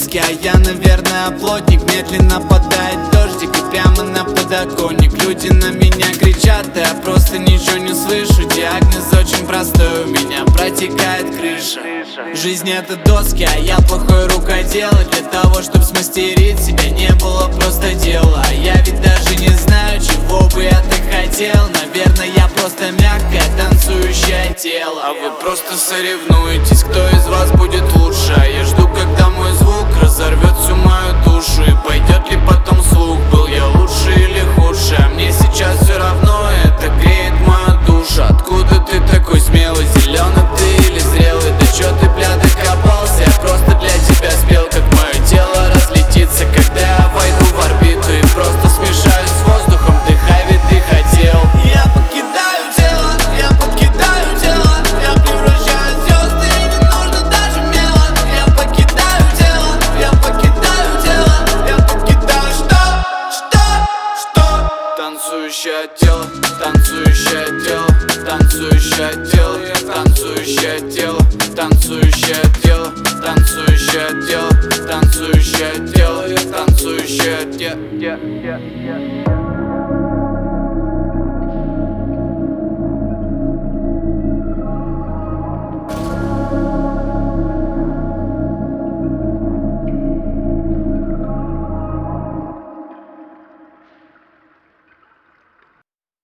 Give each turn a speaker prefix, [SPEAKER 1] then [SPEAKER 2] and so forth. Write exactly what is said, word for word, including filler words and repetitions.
[SPEAKER 1] доски, а я, наверное, плотник. Медленно падает дождик и прямо на подоконник. Люди на меня кричат, а я просто ничего не слышу. Диагноз очень простой, у меня протекает крыша. Жизнь это доски, а я плохой рукодел. И для того, чтобы смастерить себя, не было просто дела. А я ведь даже не знаю, чего бы я так хотел. Наверное, я просто мягкое танцующее тело. А вы просто соревнуетесь, кто из вас будет лучше. А я жду, когда мой звук разорвет всю мою душу. И пойдет ли потом слух, был я лучше или хуже. А мне сейчас все равно, это греет мою душу. Откуда ты такой смелый, зеленый ты или зрелый? Да чё ты, бля, докопался? Я просто для тебя спел, как мое тело разлетится, когда я войду в орбиту и просто смешаюсь с воздухом. Дыхай, ведь ты хотел. Я покидаю тело, я покидаю тело, я превращаюсь в звезды, и не нужно даже мело. Я покидаю тело, я покидаю тело, я покидаю что? Что? Что? Танцующее тело, танцующее тело, танцующее тело, танцующее тело, танцующее тело, танцующее тело, танцующее тело, танцующее тело.